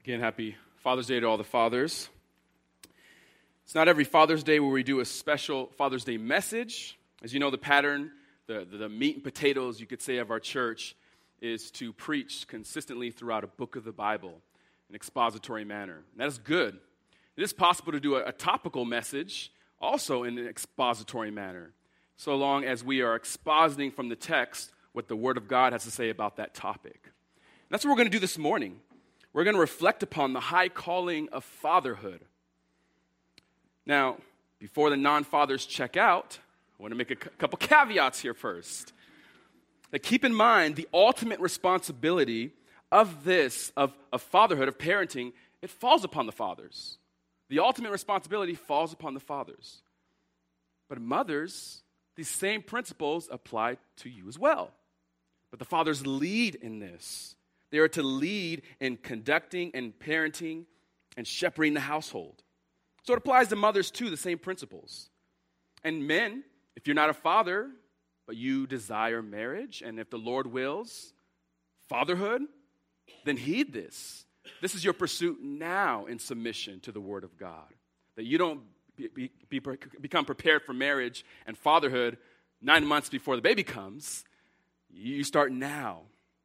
Again, happy Father's Day to all the fathers. It's not every Father's Day where we do a special Father's Day message. As you know, the pattern, the meat and potatoes, you could say, of our church is to preach consistently throughout a book of the Bible in an expository manner. And that is good. It is possible to do a topical message also in an expository manner, so long as we are expositing from the text what the Word of God has to say about that topic. And that's what we're going to do this morning. We're going to reflect upon the high calling of fatherhood. Now, before the non-fathers check out, I want to make a couple caveats here first. That keep in mind the ultimate responsibility of fatherhood, of parenting, it falls upon the fathers. The ultimate responsibility falls upon the fathers. But mothers, these same principles apply to you as well. But the fathers lead in this. They are to lead in conducting and parenting and shepherding the household. So it applies to mothers too, the same principles. And men, if you're not a father, but you desire marriage, and if the Lord wills fatherhood, then heed this. This is your pursuit now in submission to the Word of God. That you don't become prepared for marriage and fatherhood 9 months before the baby comes. You start now.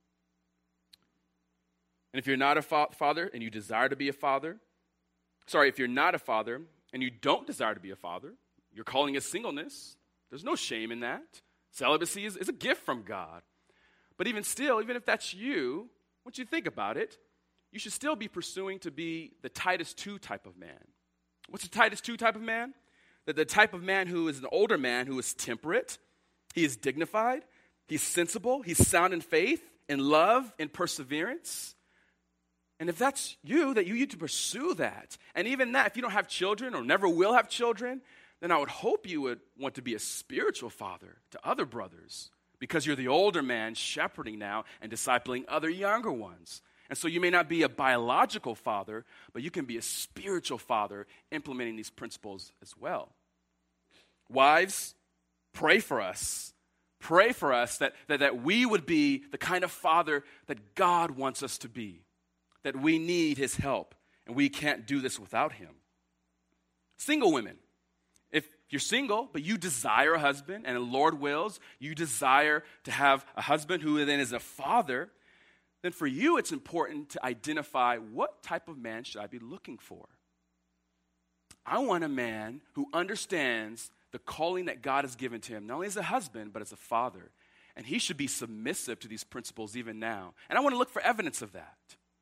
And if you're not a father and you desire to be a father, if you're not a father and you don't desire to be a father, your calling is singleness. There's no shame in that. Celibacy is a gift from God. But even still, even if that's you, once you think about it, you should still be pursuing to be the Titus 2 type of man. What's the Titus 2 type of man? The type of man who is an older man who is temperate, he is dignified, he's sensible, he's sound in faith, in love, in perseverance. And if that's you, that you need to pursue that. And even that, if you don't have children or never will have children, then I would hope you would want to be a spiritual father to other brothers because you're the older man shepherding now and discipling other younger ones. And so you may not be a biological father, but you can be a spiritual father implementing these principles as well. Wives, pray for us. Pray for us that we would be the kind of father that God wants us to be. That we need his help, and we can't do this without him. Single women, if you're single, but you desire a husband, and the Lord wills, you desire to have a husband who then is a father, then for you it's important to identify what type of man should I be looking for. I want a man who understands the calling that God has given to him, not only as a husband, but as a father. And he should be submissive to these principles even now. And I want to look for evidence of that.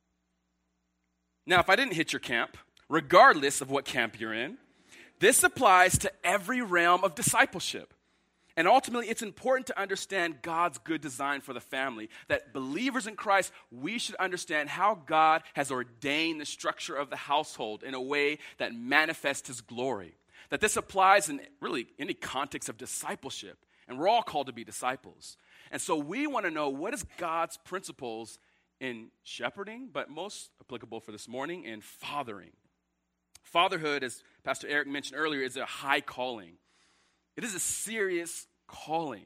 Now, if I didn't hit your camp, regardless of what camp you're in, this applies to every realm of discipleship. And ultimately, it's important to understand God's good design for the family, that believers in Christ, we should understand how God has ordained the structure of the household in a way that manifests his glory. That this applies in really any context of discipleship. And we're all called to be disciples. And so we want to know, what is God's principles in shepherding, but most applicable for this morning, in fathering. Fatherhood, as Pastor Eric mentioned earlier, is a high calling. It is a serious calling.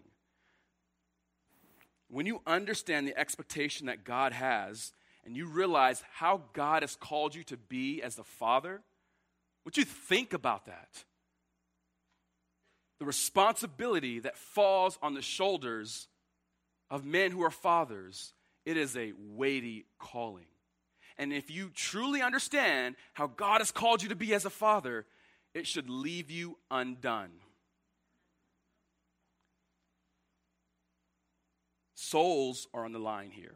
When you understand the expectation that God has, and you realize how God has called you to be as a father, what you think about that? The responsibility that falls on the shoulders of men who are fathers, it is a weighty calling. And if you truly understand how God has called you to be as a father, it should leave you undone. Souls are on the line here.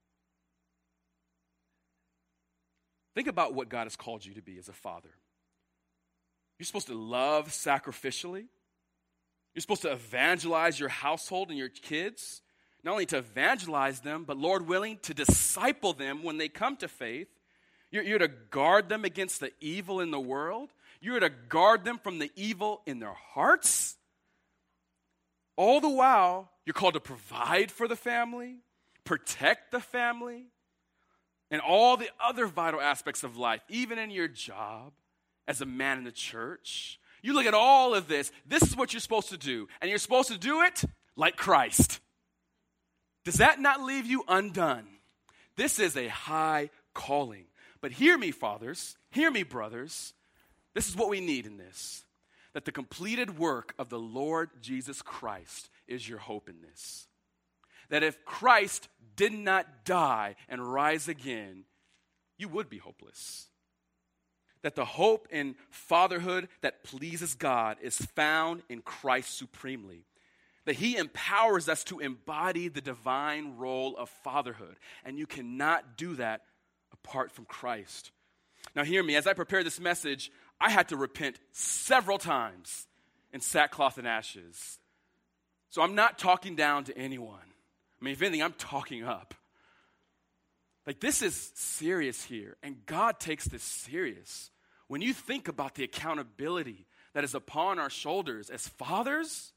Think about what God has called you to be as a father. You're supposed to love sacrificially. You're supposed to evangelize your household and your kids. Not only to evangelize them, but Lord willing, to disciple them when they come to faith. You're to guard them against the evil in the world. You're to guard them from the evil in their hearts. All the while, you're called to provide for the family, protect the family, and all the other vital aspects of life, even in your job as a man in the church. You look at all of this. This is what you're supposed to do. And you're supposed to do it like Christ. Does that not leave you undone? This is a high calling. But hear me, fathers, hear me, brothers. This is what we need in this, that the completed work of the Lord Jesus Christ is your hope in this. That if Christ did not die and rise again, you would be hopeless. That the hope in fatherhood that pleases God is found in Christ supremely. That he empowers us to embody the divine role of fatherhood. And you cannot do that apart from Christ. Now hear me, as I prepare this message, I had to repent several times in sackcloth and ashes. So I'm not talking down to anyone. I mean, if anything, I'm talking up. Like, this is serious here, and God takes this serious. When you think about the accountability that is upon our shoulders as fathers,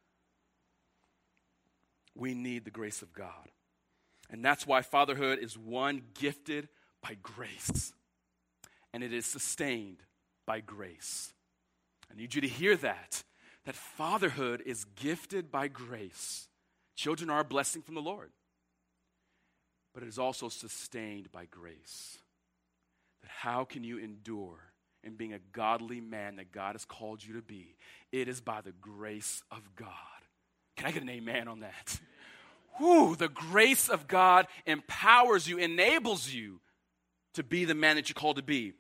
we need the grace of God. And that's why fatherhood is one gifted by grace, and it is sustained by grace. I need you to hear that fatherhood is gifted by grace. Children are a blessing from the Lord, but it is also sustained by grace. That how can you endure in being a godly man that God has called you to be? It is by the grace of God. Can I get an amen on that? Whew, the grace of God empowers you, enables you to be the man that you're called to be.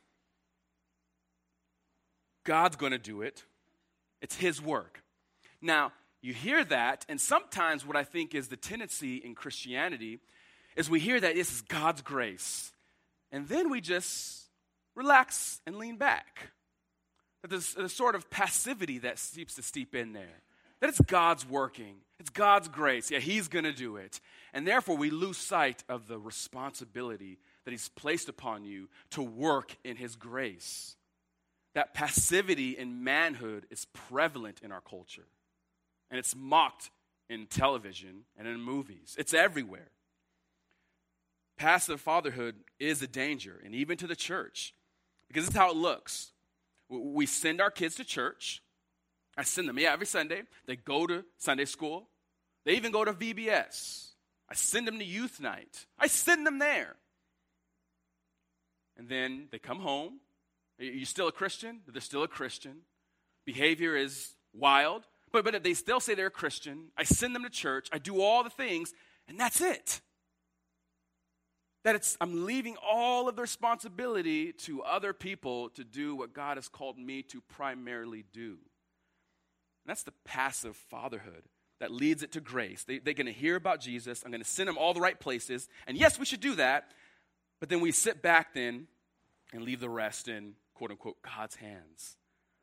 God's going to do it. It's his work. Now, you hear that, and sometimes what I think is the tendency in Christianity is we hear that this is God's grace, and then we just relax and lean back. That there's a sort of passivity that seems to steep in there. That it's God's working. It's God's grace. Yeah, he's going to do it. And therefore, we lose sight of the responsibility that he's placed upon you to work in his grace. That passivity in manhood is prevalent in our culture. And it's mocked in television and in movies. It's everywhere. Passive fatherhood is a danger, and even to the church. Because this is how it looks. We send our kids to church. I send them, every Sunday. They go to Sunday school. They even go to VBS. I send them to youth night. I send them there. And then they come home. Are you still a Christian? They're still a Christian. Behavior is wild. But they still say they're a Christian. I send them to church. I do all the things. And that's it. I'm leaving all of the responsibility to other people to do what God has called me to primarily do. And that's the passive fatherhood that leads it to grace. They're going to hear about Jesus. I'm going to send them all the right places. And yes, we should do that. But then we sit back then and leave the rest in, quote unquote, God's hands.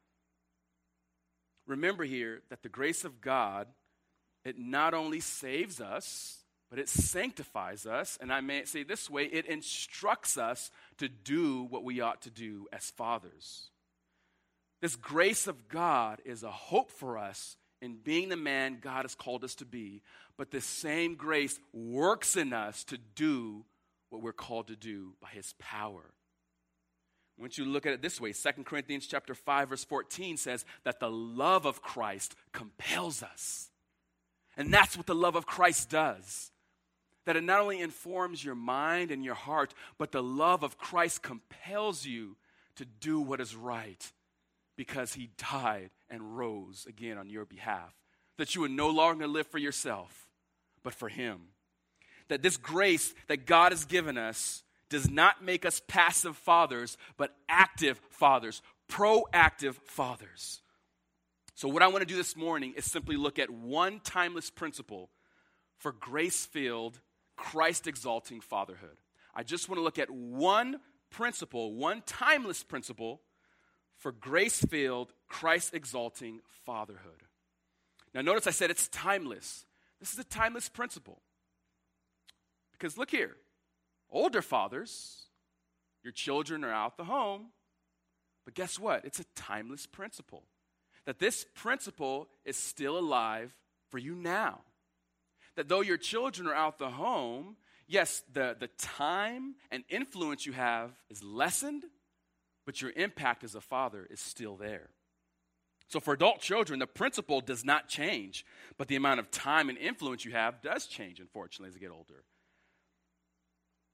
Remember here that the grace of God, it not only saves us, but it sanctifies us, and I may say this way, it instructs us to do what we ought to do as fathers. This grace of God is a hope for us in being the man God has called us to be, but this same grace works in us to do what we're called to do by his power. I want you to look at it this way. 2 Corinthians chapter 5, verse 14 says that the love of Christ compels us. And that's what the love of Christ does. That it not only informs your mind and your heart, but the love of Christ compels you to do what is right because he died and rose again on your behalf. That you would no longer live for yourself, but for him. That this grace that God has given us does not make us passive fathers, but active fathers, proactive fathers. So what I want to do this morning is simply look at one timeless principle for grace-filled, Christ-exalting fatherhood. I just want to look at one principle, one timeless principle for grace-filled, Christ-exalting fatherhood. Now notice I said it's timeless. This is a timeless principle. Because look here, older fathers, your children are out the home, but guess what? It's a timeless principle. That this principle is still alive for you now. That though your children are out the home, yes, the time and influence you have is lessened, but your impact as a father is still there. So for adult children, the principle does not change, but the amount of time and influence you have does change, unfortunately, as they get older.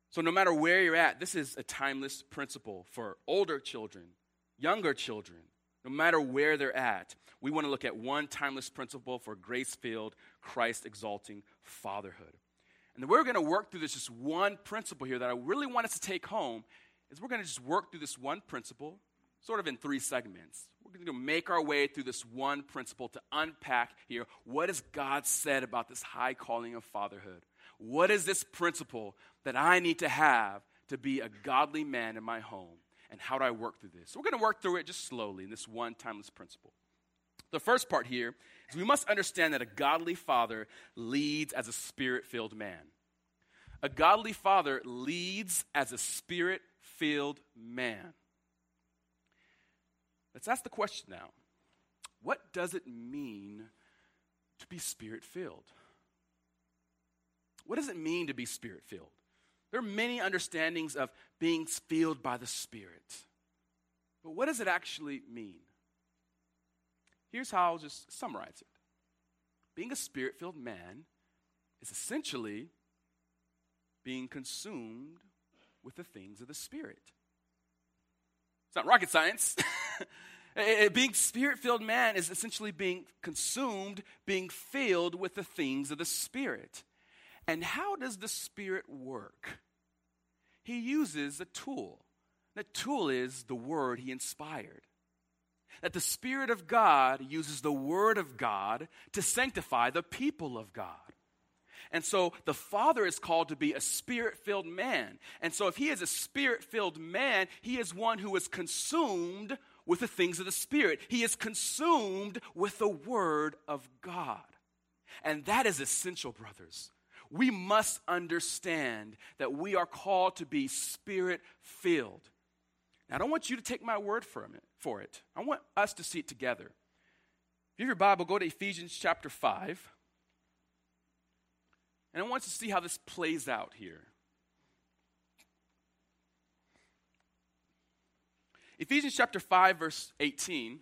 So no matter where you're at, this is a timeless principle for older children, younger children. No matter where they're at, we want to look at one timeless principle for grace-filled, Christ-exalting fatherhood. And we're going to work through this just one principle here that I really want us to take home, is we're going to just work through this one principle sort of in 3 segments. We're going to make our way through this one principle to unpack here, what has God said about this high calling of fatherhood? What is this principle that I need to have to be a godly man in my home? And how do I work through this? So we're going to work through it just slowly in this one timeless principle. The first part here is we must understand that a godly father leads as a spirit-filled man. A godly father leads as a spirit-filled man. Let's ask the question now. What does it mean to be spirit-filled? What does it mean to be spirit-filled? There are many understandings of being filled by the Spirit. But what does it actually mean? Here's how I'll just summarize it. Being a spirit-filled man is essentially being consumed with the things of the Spirit. It's not rocket science. Being spirit-filled man is essentially being consumed, being filled with the things of the Spirit. And how does the Spirit work? He uses a tool. That tool is the word he inspired. That the Spirit of God uses the Word of God to sanctify the people of God. And so the Father is called to be a Spirit-filled man. And so if he is a Spirit-filled man, he is one who is consumed with the things of the Spirit. He is consumed with the Word of God. And that is essential, brothers. We must understand that we are called to be Spirit-filled. Now, I don't want you to take my word for it. I want us to see it together. If you have your Bible, go to Ephesians chapter 5. And I want us to see how this plays out here. Ephesians chapter 5, verse 18.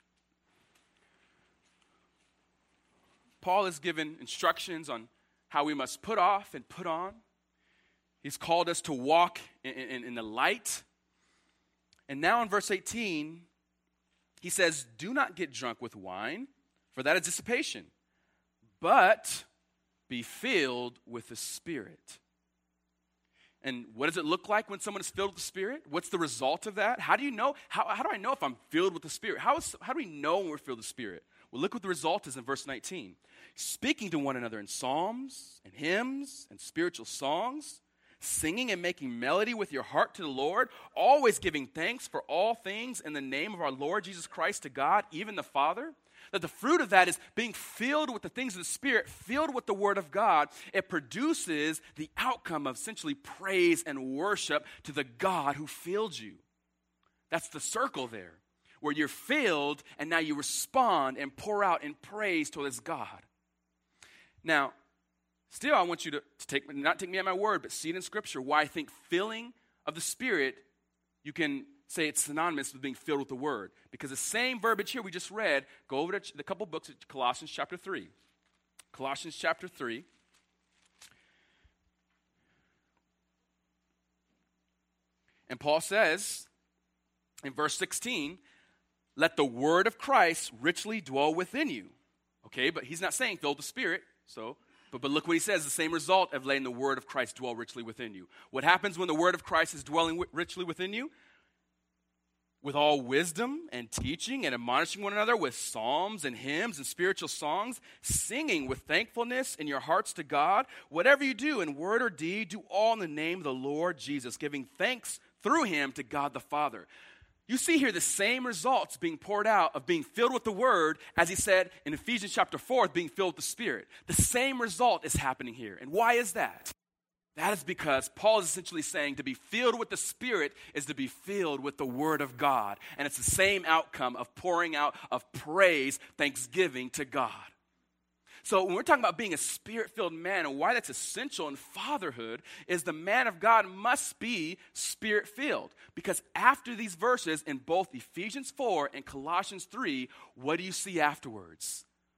Paul is given instructions on how we must put off and put on. He's called us to walk in the light. And now in verse 18, he says, do not get drunk with wine, for that is dissipation, but be filled with the Spirit. And what does it look like when someone is filled with the Spirit? What's the result of that? How do you know? How do I know if I'm filled with the Spirit? How do we know when we're filled with the Spirit? Well, look what the result is in verse 19. Speaking to one another in psalms and hymns and spiritual songs, singing and making melody with your heart to the Lord, always giving thanks for all things in the name of our Lord Jesus Christ to God, even the Father. That the fruit of that is being filled with the things of the Spirit, filled with the Word of God. It produces the outcome of essentially praise and worship to the God who filled you. That's the circle there, where you're filled and now you respond and pour out in praise to this God. Now, still I want you to not take me at my word, but see it in Scripture, why I think filling of the Spirit, you can say it's synonymous with being filled with the Word. Because the same verbiage here we just read, go over to the couple books, Colossians chapter 3. Colossians chapter 3. And Paul says in verse 16, let the word of Christ richly dwell within you. Okay, but he's not saying fill the Spirit. But look what he says, the same result of letting the word of Christ dwell richly within you. What happens when the word of Christ is dwelling richly within you? With all wisdom and teaching and admonishing one another with psalms and hymns and spiritual songs, singing with thankfulness in your hearts to God. Whatever you do in word or deed, do all in the name of the Lord Jesus, giving thanks through him to God the Father. You see here the same results being poured out of being filled with the Word, as he said in Ephesians chapter 4, being filled with the Spirit. The same result is happening here. And why is that? That is because Paul is essentially saying to be filled with the Spirit is to be filled with the Word of God. And it's the same outcome of pouring out of praise, thanksgiving to God. So when we're talking about being a Spirit-filled man and why that's essential in fatherhood is the man of God must be Spirit-filled. Because after these verses in both Ephesians 4 and Colossians 3, what do you see afterwards?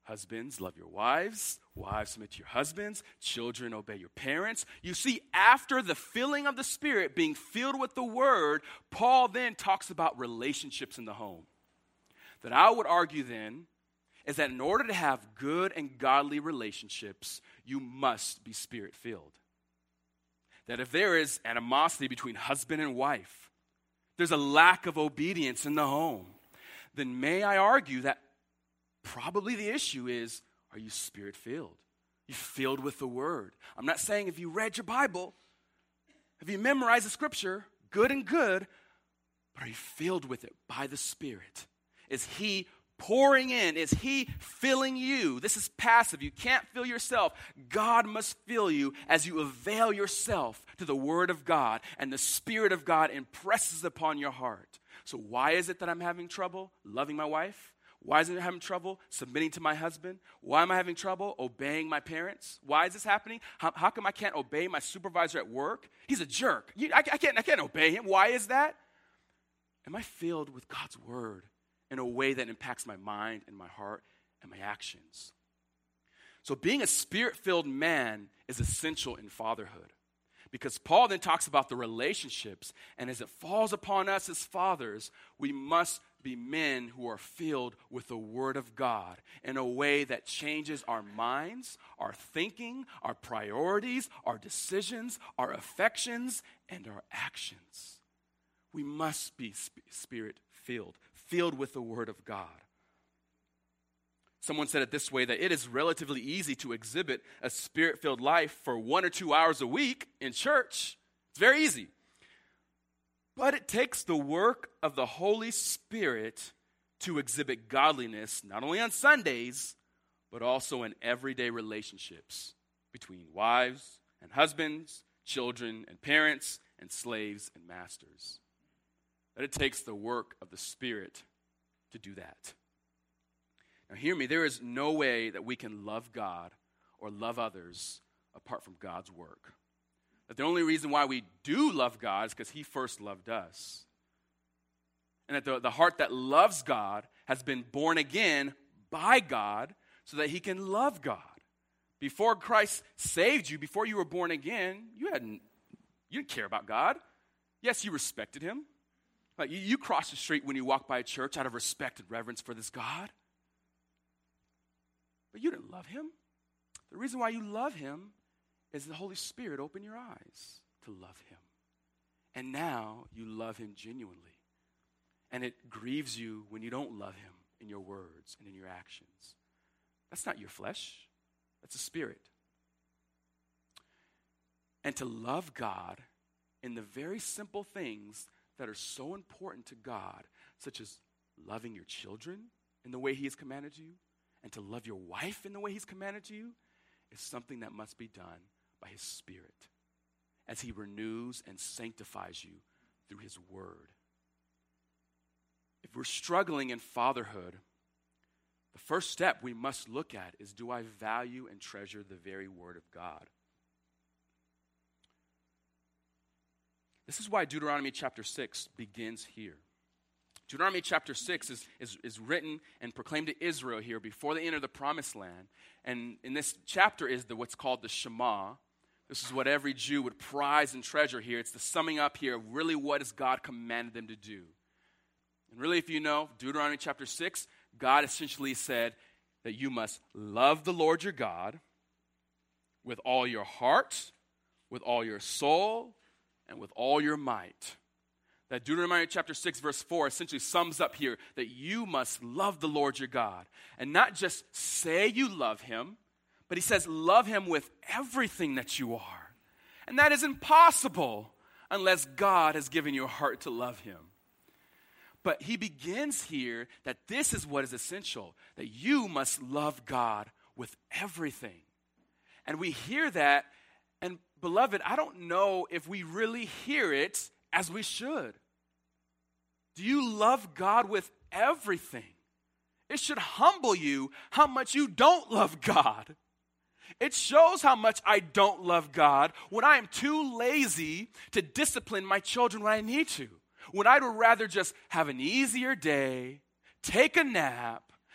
Husbands, love your wives. Wives, submit to your husbands. Children, obey your parents. You see, after the filling of the Spirit, being filled with the Word, Paul then talks about relationships in the home. That I would argue then is that in order to have good and godly relationships, you must be Spirit-filled. That if there is animosity between husband and wife, there's a lack of obedience in the home, then may I argue that probably the issue is, are you Spirit-filled? You filled with the Word? I'm not saying if you read your Bible, if you memorized the Scripture, good and good, but are you filled with it by the Spirit? Is He pouring in? Is He filling you? This is passive. You can't fill yourself. God must fill you as you avail yourself to the Word of God, and the Spirit of God impresses upon your heart. So why is it that I'm having trouble loving my wife? Why is it having trouble submitting to my husband? Why am I having trouble obeying my parents? Why is this happening? How come I can't obey my supervisor at work? He's a jerk. I can't obey him. Why is that? Am I filled with God's Word in a way that impacts my mind and my heart and my actions? So being a Spirit-filled man is essential in fatherhood, because Paul then talks about the relationships, and as it falls upon us as fathers, we must be men who are filled with the Word of God in a way that changes our minds, our thinking, our priorities, our decisions, our affections, and our actions. We must be Spirit-filled, filled with the Word of God. Someone said it this way, that it is relatively easy to exhibit a Spirit-filled life for 1 or 2 hours a week in church. It's very easy. But it takes the work of the Holy Spirit to exhibit godliness, not only on Sundays, but also in everyday relationships between wives and husbands, children and parents, and slaves and masters. That it takes the work of the Spirit to do that. Now hear me, there is no way that we can love God or love others apart from God's work. That the only reason why we do love God is because He first loved us. And that the heart that loves God has been born again by God so that He can love God. Before Christ saved you, before you were born again, you didn't care about God. Yes, you respected Him. Like you crossed the street when you walked by a church out of respect and reverence for this God. But you didn't love Him. The reason why you love Him is the Holy Spirit opened your eyes to love Him. And now you love Him genuinely. And it grieves you when you don't love Him in your words and in your actions. That's not your flesh. That's a spirit. And to love God in the very simple things that are so important to God, such as loving your children in the way He has commanded you, and to love your wife in the way He's commanded you, is something that must be done by His Spirit as He renews and sanctifies you through His Word. If we're struggling in fatherhood, the first step we must look at is, do I value and treasure the very Word of God? This is why Deuteronomy chapter 6 begins here. Deuteronomy chapter 6 is written and proclaimed to Israel here before they enter the promised land. And in this chapter is what's called the Shema. This is what every Jew would prize and treasure here. It's the summing up here of really what has God commanded them to do. And really, if you know, Deuteronomy chapter 6, God essentially said that you must love the Lord your God with all your heart, with all your soul, and with all your might. That Deuteronomy chapter 6 verse 4 essentially sums up here that you must love the Lord your God. And not just say you love Him, but He says love Him with everything that you are. And that is impossible unless God has given you a heart to love Him. But He begins here that this is what is essential, that you must love God with everything. And we hear that, and beloved, I don't know if we really hear it as we should. Do you love God with everything? It should humble you how much you don't love God. It shows how much I don't love God when I am too lazy to discipline my children when I need to. When I'd rather just have an easier day, take a nap,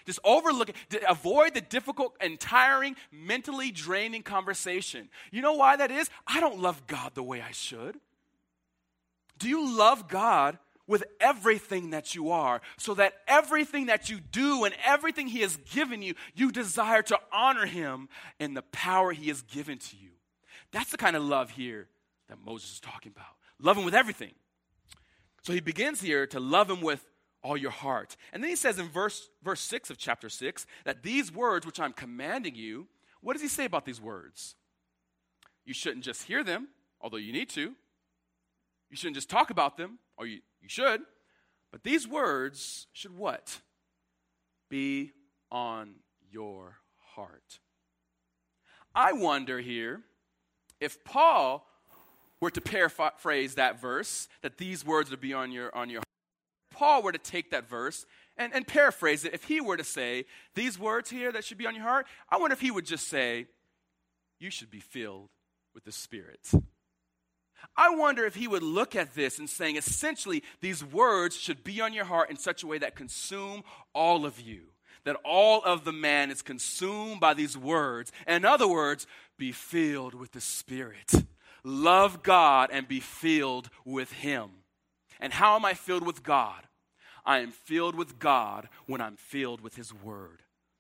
Just overlook it. Avoid the difficult and tiring, mentally draining conversation. You know why that is? I don't love God the way I should. Do you love God with everything that you are, so that everything that you do and everything he has given you, you desire to honor him in the power he has given to you? That's the kind of love here that Moses is talking about. Love him with everything. So he begins here to love him with all your heart. And then he says in verse 6 of chapter 6 that these words which I'm commanding you, what does he say about these words? You shouldn't just hear them, although you need to. You shouldn't just talk about them, or you should. But these words should what? Be on your heart. I wonder here if Paul were to paraphrase that verse, that these words would be on your heart. Paul were to take that verse and paraphrase it, if he were to say, these words here that should be on your heart, I wonder if he would just say, you should be filled with the Spirit. I wonder if he would look at this and saying, essentially, these words should be on your heart in such a way that consume all of you, that all of the man is consumed by these words. In other words, be filled with the Spirit. Love God and be filled with him. And how am I filled with God? I am filled with God when I'm filled with his word.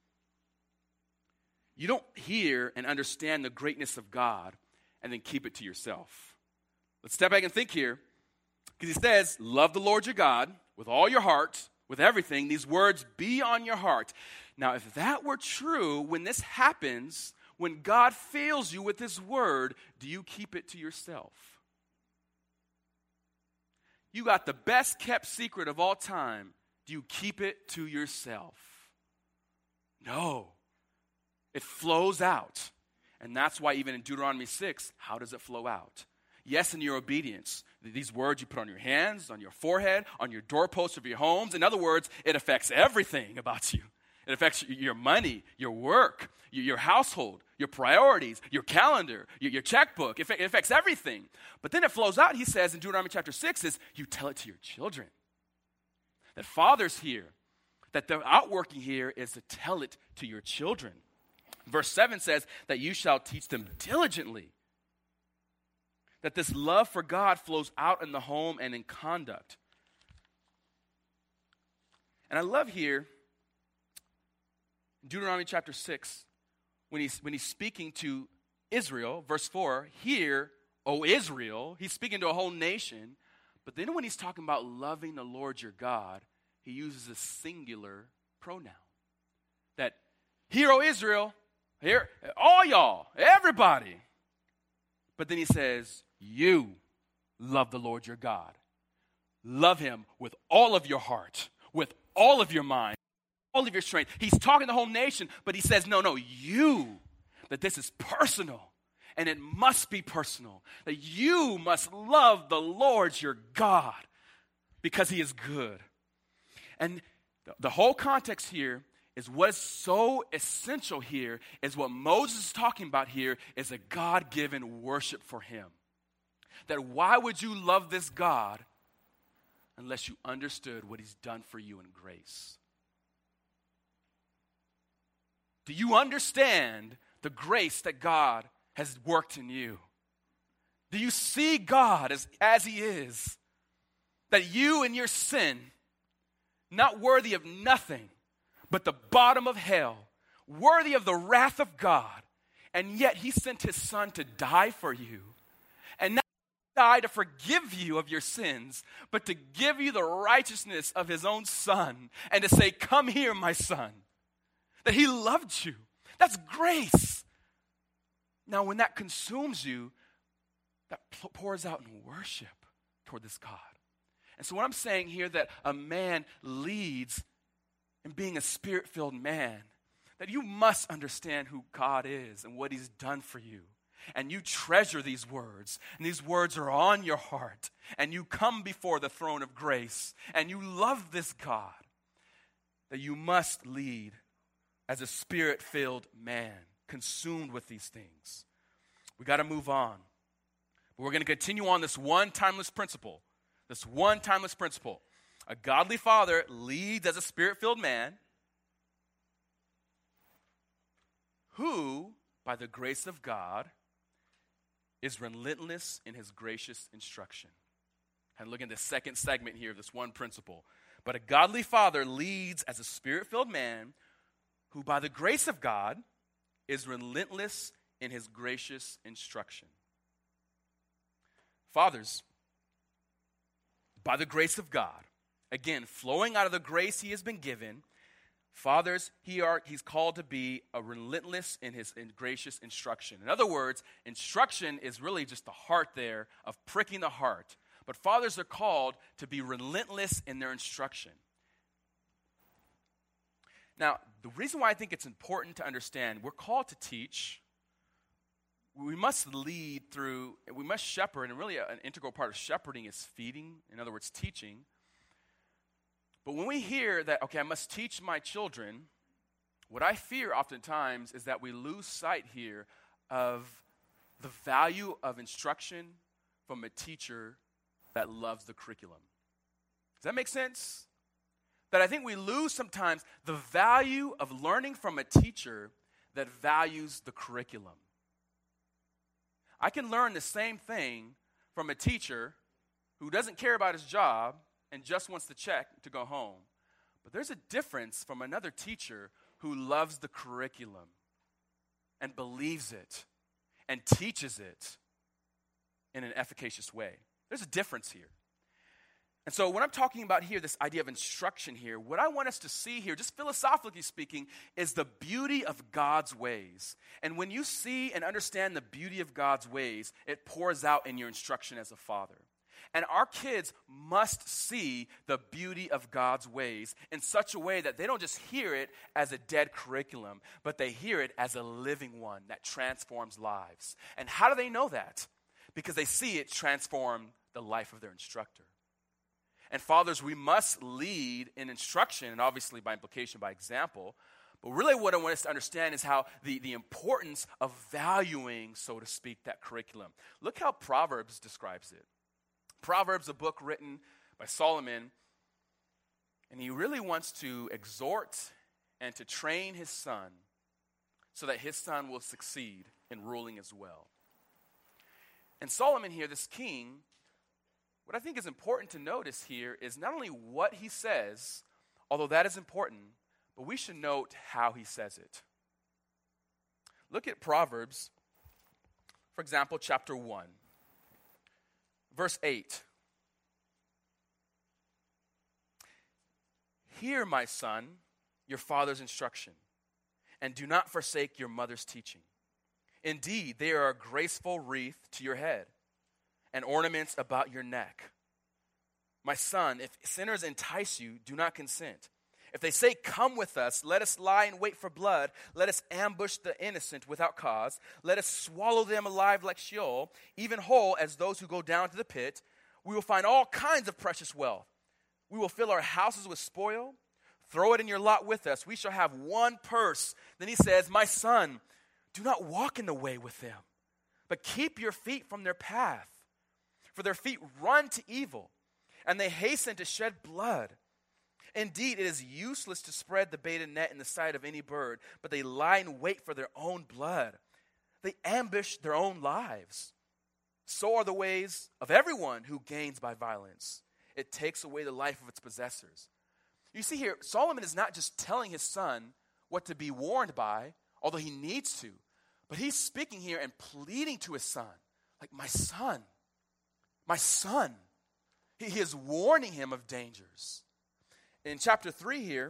You don't hear and understand the greatness of God and then keep it to yourself. Let's step back and think here. Because he says, love the Lord your God with all your heart, with everything. These words be on your heart. Now, if that were true, when this happens, when God fills you with his word, do you keep it to yourself? You got the best kept secret of all time. Do you keep it to yourself? No. It flows out. And that's why even in Deuteronomy 6, how does it flow out? Yes, in your obedience. These words you put on your hands, on your forehead, on your doorposts of your homes. In other words, it affects everything about you. It affects your money, your work, your household, your priorities, your calendar, your checkbook. It affects everything. But then it flows out, he says in Deuteronomy chapter 6, is you tell it to your children. That fathers here, that the outworking here is to tell it to your children. Verse 7 says that you shall teach them diligently. That this love for God flows out in the home and in conduct. And I love here, Deuteronomy chapter 6, when he's speaking to Israel, verse 4, hear, O Israel, he's speaking to a whole nation. But then when he's talking about loving the Lord your God, he uses a singular pronoun. That, hear, O Israel, hear, all y'all, everybody. But then he says, you love the Lord your God. Love him with all of your heart, with all of your mind, all of your strength. He's talking to the whole nation, but he says, no, you, that this is personal, and it must be personal, that you must love the Lord your God because he is good. And the whole context here is what is so essential here is what Moses is talking about here is a God-given worship for him. That why would you love this God unless you understood what he's done for you in grace? Do you understand the grace that God has worked in you? Do you see God as he is? That you and your sin, not worthy of nothing but the bottom of hell, worthy of the wrath of God, and yet he sent his son to die for you. And not die to forgive you of your sins, but to give you the righteousness of his own son and to say, come here, my son. That he loved you. That's grace. Now, when that consumes you, that pours out in worship toward this God. And so what I'm saying here, that a man leads in being a spirit-filled man, that you must understand who God is and what he's done for you. And you treasure these words, and these words are on your heart, and you come before the throne of grace, and you love this God, that you must lead as a spirit-filled man, consumed with these things. We got to move on. But we're going to continue on this one timeless principle. This one timeless principle. A godly father leads as a spirit-filled man, who, by the grace of God, is relentless in his gracious instruction. And look at the second segment here of this one principle. But a godly father leads as a spirit-filled man who, by the grace of God, is relentless in his gracious instruction. Fathers, by the grace of God, again, flowing out of the grace he has been given, fathers, he's called to be a relentless in his gracious instruction. In other words, instruction is really just the heart there of pricking the heart. But fathers are called to be relentless in their instruction. Now, the reason why I think it's important to understand, we're called to teach. We must lead through, we must shepherd, and really an integral part of shepherding is feeding, in other words, teaching. But when we hear that, okay, I must teach my children, what I fear oftentimes is that we lose sight here of the value of instruction from a teacher that loves the curriculum. Does that make sense? That I think we lose sometimes the value of learning from a teacher that values the curriculum. I can learn the same thing from a teacher who doesn't care about his job and just wants to check to go home. But there's a difference from another teacher who loves the curriculum and believes it and teaches it in an efficacious way. There's a difference here. And so when I'm talking about here, this idea of instruction here, what I want us to see here, just philosophically speaking, is the beauty of God's ways. And when you see and understand the beauty of God's ways, it pours out in your instruction as a father. And our kids must see the beauty of God's ways in such a way that they don't just hear it as a dead curriculum, but they hear it as a living one that transforms lives. And how do they know that? Because they see it transform the life of their instructor. And fathers, we must lead in instruction, and obviously by implication, by example. But really what I want us to understand is how the importance of valuing, so to speak, that curriculum. Look how Proverbs describes it. Proverbs, a book written by Solomon, and he really wants to exhort and to train his son so that his son will succeed in ruling as well. And Solomon here, this king, what I think is important to notice here is not only what he says, although that is important, but we should note how he says it. Look at Proverbs, for example, chapter 1, verse 8. Hear, my son, your father's instruction, and do not forsake your mother's teaching. Indeed, they are a graceful wreath to your head and ornaments about your neck. My son, if sinners entice you, do not consent. If they say, come with us, let us lie in wait for blood, let us ambush the innocent without cause, let us swallow them alive like Sheol, even whole as those who go down to the pit, we will find all kinds of precious wealth. We will fill our houses with spoil. Throw it in your lot with us. We shall have one purse. Then he says, my son, do not walk in the way with them, but keep your feet from their path. For their feet run to evil, and they hasten to shed blood. Indeed, it is useless to spread the baited net in the sight of any bird, but they lie in wait for their own blood. They ambush their own lives. So are the ways of everyone who gains by violence. It takes away the life of its possessors. You see here, Solomon is not just telling his son what to be warned by, although he needs to, but he's speaking here and pleading to his son, like, my son. My son. He is warning him of dangers. In chapter 3 here,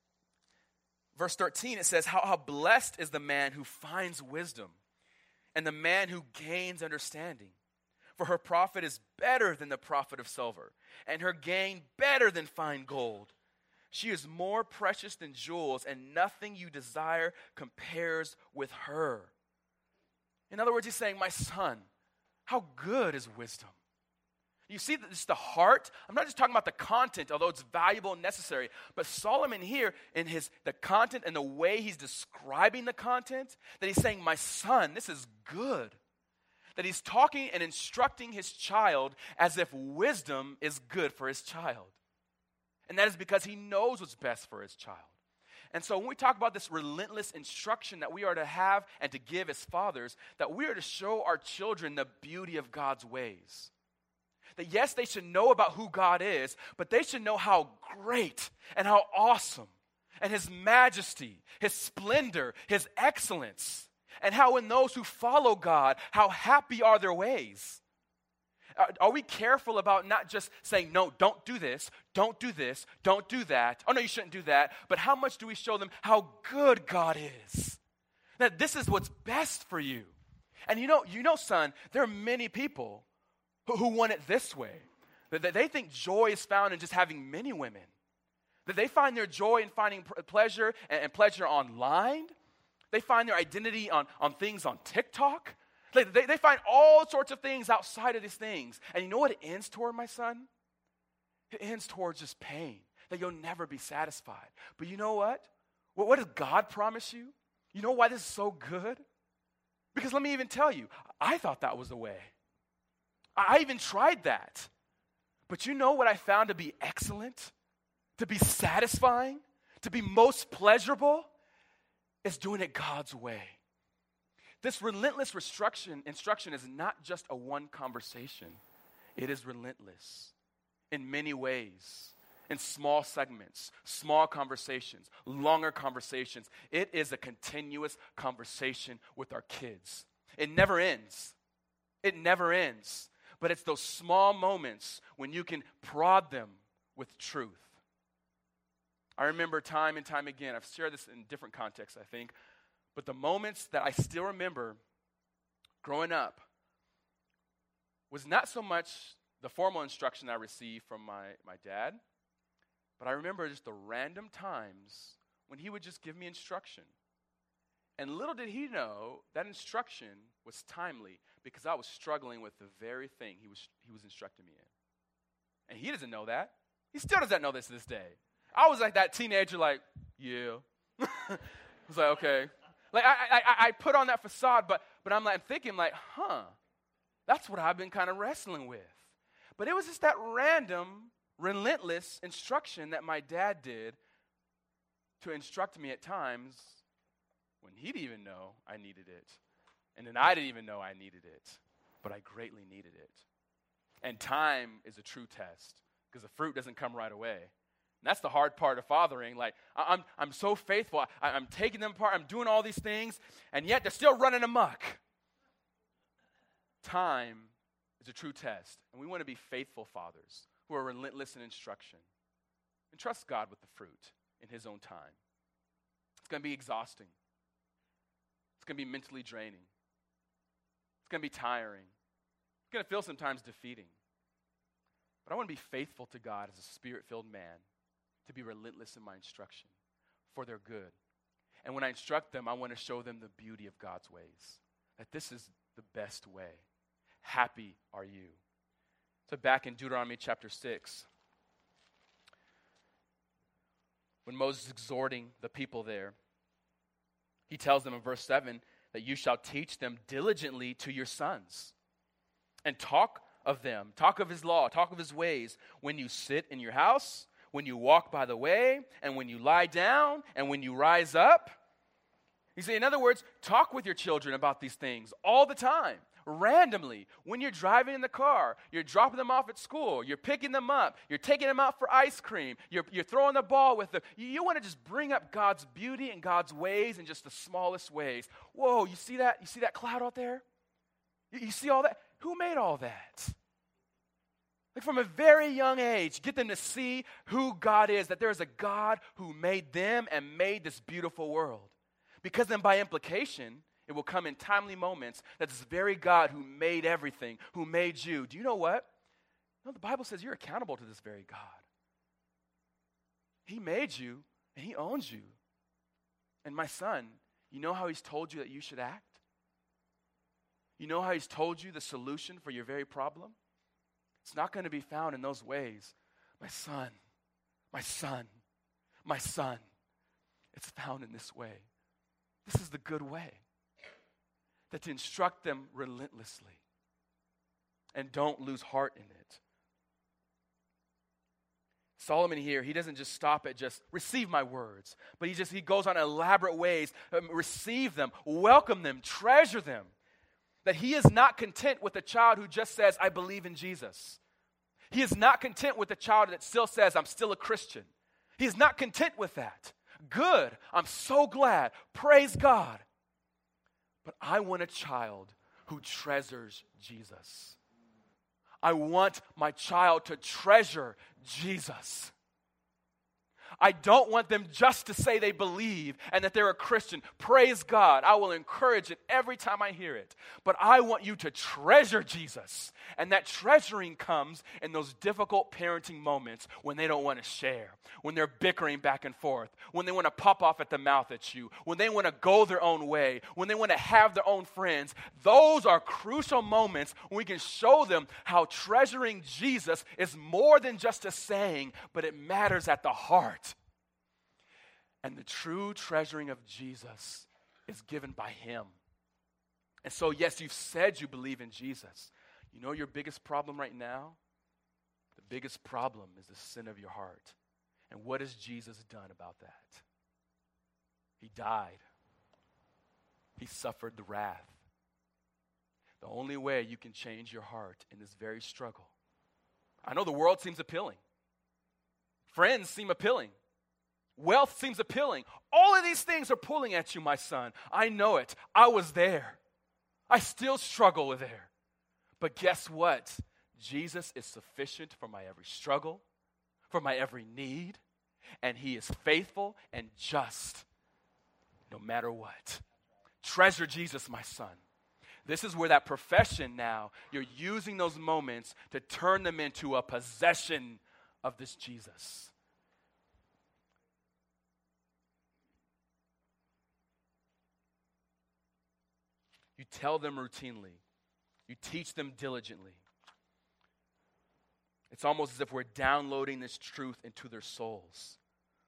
verse 13, it says, how blessed is the man who finds wisdom and the man who gains understanding. For her profit is better than the profit of silver, and her gain better than fine gold. She is more precious than jewels, and nothing you desire compares with her. In other words, he's saying, my son, how good is wisdom? You see that it's the heart. I'm not just talking about the content, although it's valuable and necessary. But Solomon here, in the content and the way he's describing the content, that he's saying, my son, this is good. That he's talking and instructing his child as if wisdom is good for his child. And that is because he knows what's best for his child. And so when we talk about this relentless instruction that we are to have and to give as fathers, that we are to show our children the beauty of God's ways. That yes, they should know about who God is, but they should know how great and how awesome and his majesty, his splendor, his excellence, and how in those who follow God, how happy are their ways. Are we careful about not just saying, no, don't do this, don't do this, don't do that. Oh, no, you shouldn't do that. But how much do we show them how good God is? That this is what's best for you. And you know, son, there are many people who want it this way. That they think joy is found in just having many women. That they find their joy in finding pleasure and pleasure online. They find their identity on things on TikTok. They find all sorts of things outside of these things. And you know what it ends toward, my son? It ends towards just pain, that you'll never be satisfied. But you know what? What does God promise you? You know why this is so good? Because let me even tell you, I thought that was the way. I even tried that. But you know what I found to be excellent, to be satisfying, to be most pleasurable? Is doing it God's way. This relentless instruction is not just a one conversation. It is relentless in many ways, in small segments, small conversations, longer conversations. It is a continuous conversation with our kids. It never ends. It never ends. But it's those small moments when you can prod them with truth. I remember time and time again, I've shared this in different contexts, I think, but the moments that I still remember growing up was not so much the formal instruction I received from my dad, but I remember just the random times when he would just give me instruction. And little did he know that instruction was timely because I was struggling with the very thing he was instructing me in. And he doesn't know that. He still doesn't know this to this day. I was like that teenager, like, yeah. I was like, okay. Like, I put on that facade, but I'm thinking, that's what I've been kind of wrestling with. But it was just that random, relentless instruction that my dad did to instruct me at times when he didn't even know I needed it. And then I didn't even know I needed it, but I greatly needed it. And time is a true test because the fruit doesn't come right away. And that's the hard part of fathering. Like, I'm so faithful. I'm taking them apart. I'm doing all these things, and yet they're still running amok. Time is a true test, and we want to be faithful fathers who are relentless in instruction and trust God with the fruit in his own time. It's going to be exhausting. It's going to be mentally draining. It's going to be tiring. It's going to feel sometimes defeating. But I want to be faithful to God as a spirit-filled man, to be relentless in my instruction for their good. And when I instruct them, I want to show them the beauty of God's ways, that this is the best way. Happy are you. So back in Deuteronomy chapter 6, when Moses is exhorting the people there, he tells them in verse 7 that you shall teach them diligently to your sons and talk of them, talk of his law, talk of his ways when you sit in your house, when you walk by the way, and when you lie down, and when you rise up. You see, in other words, talk with your children about these things all the time, randomly. When you're driving in the car, you're dropping them off at school, you're picking them up, you're taking them out for ice cream, you're throwing the ball with them. You want to just bring up God's beauty and God's ways in just the smallest ways. Whoa, you see that? You see that cloud out there? You see all that? Who made all that? Like from a very young age, get them to see who God is, that there is a God who made them and made this beautiful world. Because then by implication, it will come in timely moments that this very God who made everything, who made you. Do you know what? No, the Bible says you're accountable to this very God. He made you and he owns you. And my son, you know how he's told you that you should act? You know how he's told you the solution for your very problem? It's not going to be found in those ways. My son, my son, my son. It's found in this way. This is the good way. That to instruct them relentlessly and don't lose heart in it. Solomon here, he doesn't just stop at just receive my words, but he goes on elaborate ways, receive them, welcome them, treasure them. That he is not content with a child who just says, I believe in Jesus. He is not content with a child that still says, I'm still a Christian. He is not content with that. Good, I'm so glad, praise God. But I want a child who treasures Jesus. I want my child to treasure Jesus. I don't want them just to say they believe and that they're a Christian. Praise God. I will encourage it every time I hear it. But I want you to treasure Jesus. And that treasuring comes in those difficult parenting moments when they don't want to share, when they're bickering back and forth, when they want to pop off at the mouth at you, when they want to go their own way, when they want to have their own friends. Those are crucial moments when we can show them how treasuring Jesus is more than just a saying, but it matters at the heart. And the true treasuring of Jesus is given by him. And so, yes, you've said you believe in Jesus. You know your biggest problem right now? The biggest problem is the sin of your heart. And what has Jesus done about that? He died. He suffered the wrath. The only way you can change your heart in this very struggle. I know the world seems appealing. Friends seem appealing. Wealth seems appealing. All of these things are pulling at you, my son. I know it. I was there. I still struggle with there. But guess what? Jesus is sufficient for my every struggle, for my every need, and he is faithful and just no matter what. Treasure Jesus, my son. This is where that profession now, you're using those moments to turn them into a possession of this Jesus. You tell them routinely. You teach them diligently. It's almost as if we're downloading this truth into their souls.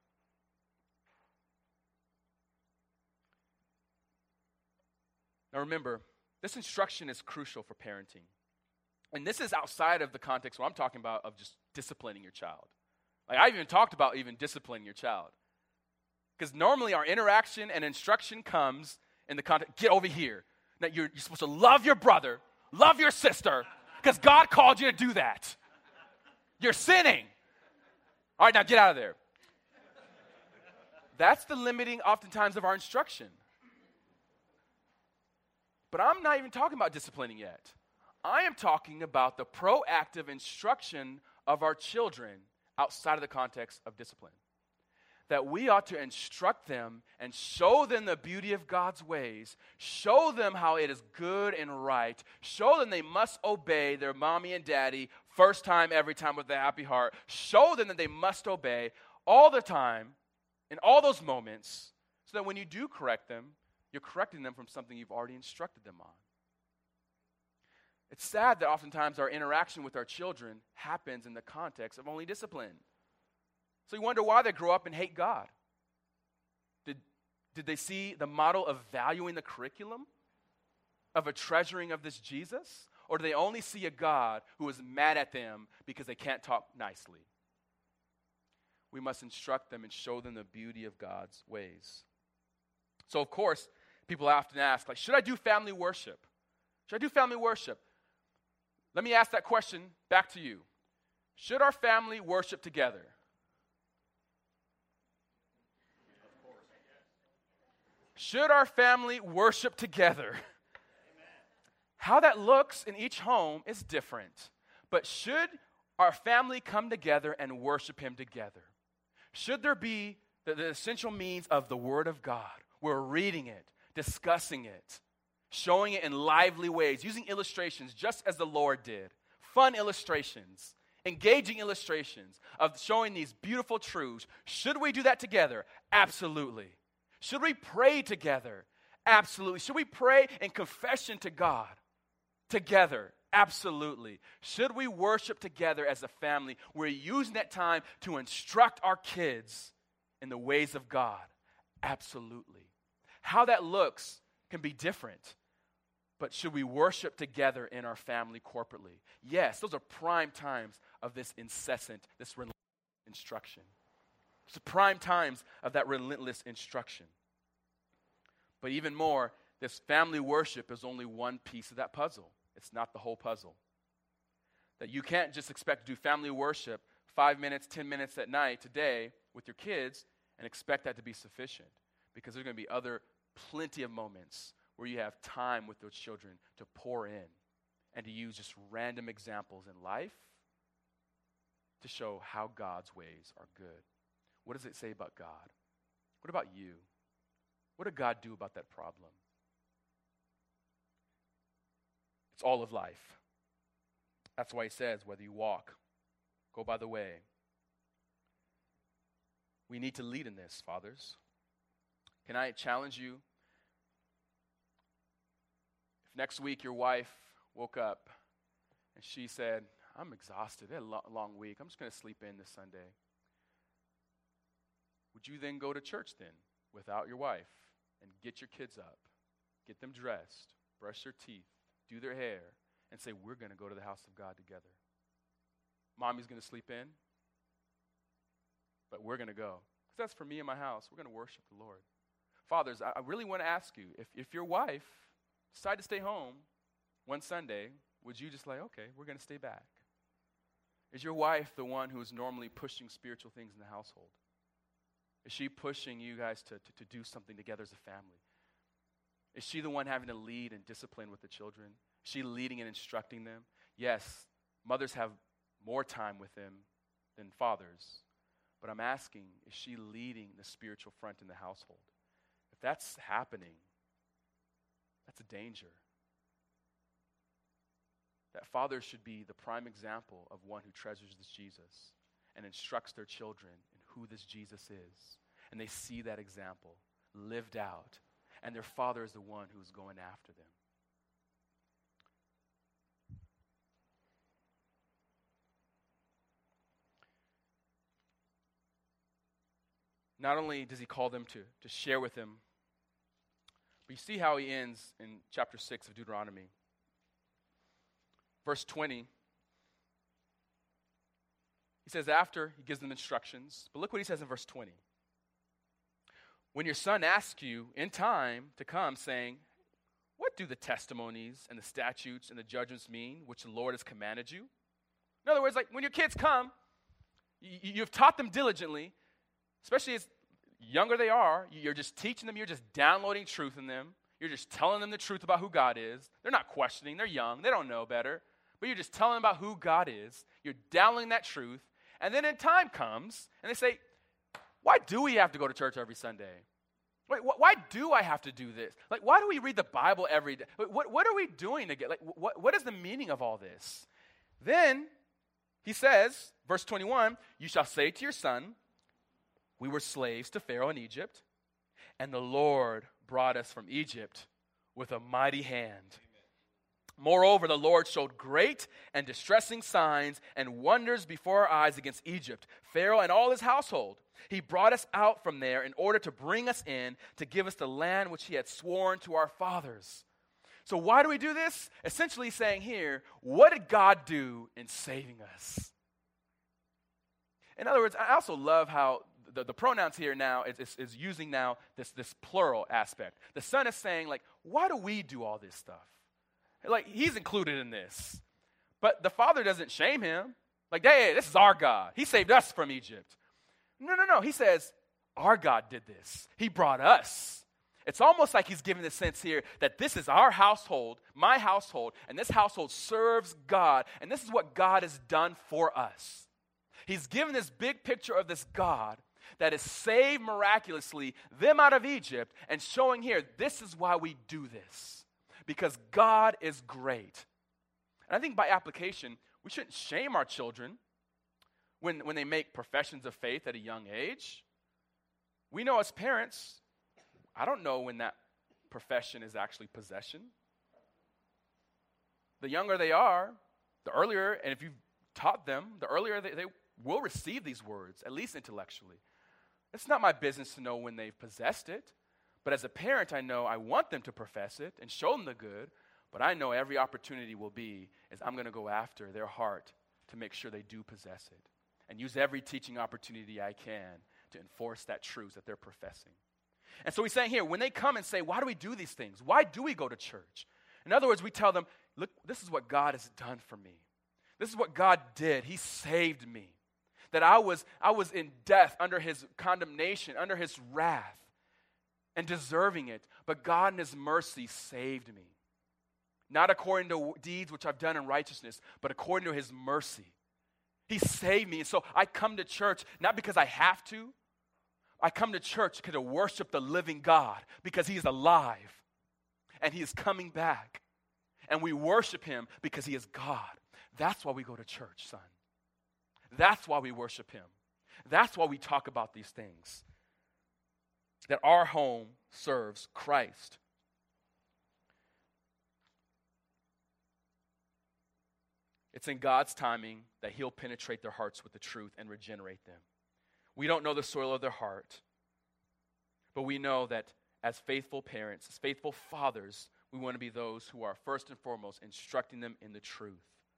Now remember, this instruction is crucial for parenting. And this is outside of the context where I'm talking about of just disciplining your child. Like I've even talked about even disciplining your child. Because normally our interaction and instruction comes in the context, get over here. Now you're supposed to love your brother, love your sister, because God called you to do that. You're sinning. All right, now get out of there. That's the limiting oftentimes of our instruction. But I'm not even talking about disciplining yet. I am talking about the proactive instruction of our children outside of the context of discipline. That we ought to instruct them and show them the beauty of God's ways, show them how it is good and right, show them they must obey their mommy and daddy first time, every time with a happy heart, show them that they must obey all the time, in all those moments, so that when you do correct them, you're correcting them from something you've already instructed them on. It's sad that oftentimes our interaction with our children happens in the context of only discipline. So you wonder why they grow up and hate God. Did they see the model of valuing the curriculum, of a treasuring of this Jesus? Or do they only see a God who is mad at them because they can't talk nicely? We must instruct them and show them the beauty of God's ways. So of course, people often ask, like, should I do family worship? Should I do family worship? Let me ask that question back to you. Should our family worship together? Should our family worship together? Amen. How that looks in each home is different. But should our family come together and worship him together? Should there be the essential means of the Word of God? We're reading it, discussing it, showing it in lively ways, using illustrations just as the Lord did. Fun illustrations, engaging illustrations of showing these beautiful truths. Should we do that together? Absolutely. Should we pray together? Absolutely. Should we pray in confession to God together? Absolutely. Should we worship together as a family? We're using that time to instruct our kids in the ways of God. Absolutely. How that looks can be different. But should we worship together in our family corporately? Yes, those are prime times of this incessant, this relentless instruction. It's the prime times of that relentless instruction. But even more, this family worship is only one piece of that puzzle. It's not the whole puzzle. That you can't just expect to do family worship 5 minutes, 10 minutes at night today with your kids and expect that to be sufficient. Because there's going to be plenty of moments where you have time with those children to pour in and to use just random examples in life to show how God's ways are good. What does it say about God? What about you? What did God do about that problem? It's all of life. That's why he says, whether you walk, go by the way. We need to lead in this, fathers. Can I challenge you? If next week your wife woke up and she said, I'm exhausted, I had a long week, I'm just going to sleep in this Sunday. Would you then go to church then without your wife and get your kids up, get them dressed, brush their teeth, do their hair, and say, we're going to go to the house of God together? Mommy's going to sleep in, but we're going to go. Because that's for me and my house. We're going to worship the Lord. Fathers, I really want to ask you, if your wife decided to stay home one Sunday, would you just like, okay, we're going to stay back? Is your wife the one who is normally pushing spiritual things in the household? Is she pushing you guys to do something together as a family? Is she the one having to lead and discipline with the children? Is she leading and instructing them? Yes, mothers have more time with them than fathers. But I'm asking, is she leading the spiritual front in the household? If that's happening, that's a danger. That fathers should be the prime example of one who treasures this Jesus and instructs their children in who this Jesus is. And they see that example lived out. And their father is the one who's going after them. Not only does he call them to share with him, but you see how he ends in chapter 6 of Deuteronomy. Verse 20, he says after he gives them instructions, but look what he says in verse 20. When your son asks you in time to come, saying, what do the testimonies and the statutes and the judgments mean, which the Lord has commanded you? In other words, like when your kids come, you've taught them diligently, especially as younger they are, you're just teaching them, you're just downloading truth in them. You're just telling them the truth about who God is. They're not questioning, they're young, they don't know better. But you're just telling them about who God is. You're downloading that truth. And then in time comes, and they say, why do we have to go to church every Sunday? Wait, why do I have to do this? Like, why do we read the Bible every day? What are we doing to get, like, what is the meaning of all this? Then he says, verse 21, you shall say to your son, we were slaves to Pharaoh in Egypt, and the Lord brought us from Egypt with a mighty hand. Moreover, the Lord showed great and distressing signs and wonders before our eyes against Egypt, Pharaoh and all his household. He brought us out from there in order to bring us in, to give us the land which he had sworn to our fathers. So why do we do this? Essentially saying here, what did God do in saving us? In other words, I also love how the pronouns here now is using now this plural aspect. The son is saying, like, why do we do all this stuff? Like, he's included in this. But the father doesn't shame him. Like, hey, this is our God. He saved us from Egypt. No. He says, our God did this. He brought us. It's almost like he's giving the sense here that this is our household, my household, and this household serves God, and this is what God has done for us. He's given this big picture of this God that has saved miraculously them out of Egypt and showing here, this is why we do this. Because God is great. And I think by application, we shouldn't shame our children when they make professions of faith at a young age. We know as parents, I don't know when that profession is actually possession. The younger they are, the earlier, and if you've taught them, the earlier they will receive these words, at least intellectually. It's not my business to know when they've possessed it. But as a parent, I know I want them to profess it and show them the good, but I know every opportunity will be is I'm going to go after their heart to make sure they do possess it. and use every teaching opportunity I can to enforce that truth that they're professing. And so he's saying here, when they come and say, why do we do these things? Why do we go to church? In other words, we tell them, look, this is what God has done for me. This is what God did. He saved me. That I was in death under his condemnation, under his wrath, and deserving it. But God in his mercy saved me. Not according to deeds which I've done in righteousness, but according to his mercy. He saved me. And so I come to church not because I have to. I come to church to worship the living God because he is alive and he is coming back. And we worship him because he is God. That's why we go to church, son. That's why we worship him. That's why we talk about these things. That our home serves Christ. It's in God's timing that he'll penetrate their hearts with the truth and regenerate them. We don't know the soil of their heart, but we know that as faithful parents, as faithful fathers, we want to be those who are first and foremost instructing them in the truth.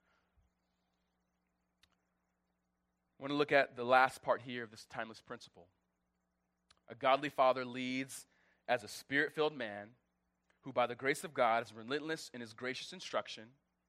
I want to look at the last part here of this timeless principle. A godly father leads as a spirit-filled man who by the grace of God is relentless in his gracious instruction